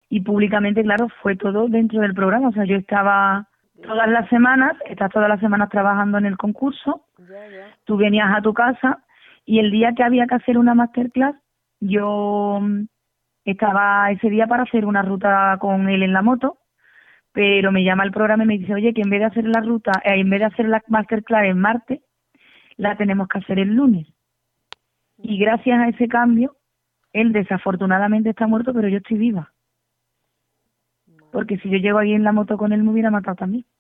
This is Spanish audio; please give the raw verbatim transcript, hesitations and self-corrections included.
y públicamente, claro, fue todo dentro del programa. O sea, yo estaba todas las semanas, estás todas las semanas trabajando en el concurso, Ya, ya. tú venías a tu casa y el día que había que hacer una masterclass, yo mm, estaba ese día para hacer una ruta con él en la moto, pero me llama el programa y me dice, oye, que en vez de hacer la ruta, eh, en vez de hacer la masterclass el martes, la tenemos que hacer el lunes. Y gracias a ese cambio, él desafortunadamente está muerto, pero yo estoy viva. Porque si yo llego ahí en la moto con él, me hubiera matado también.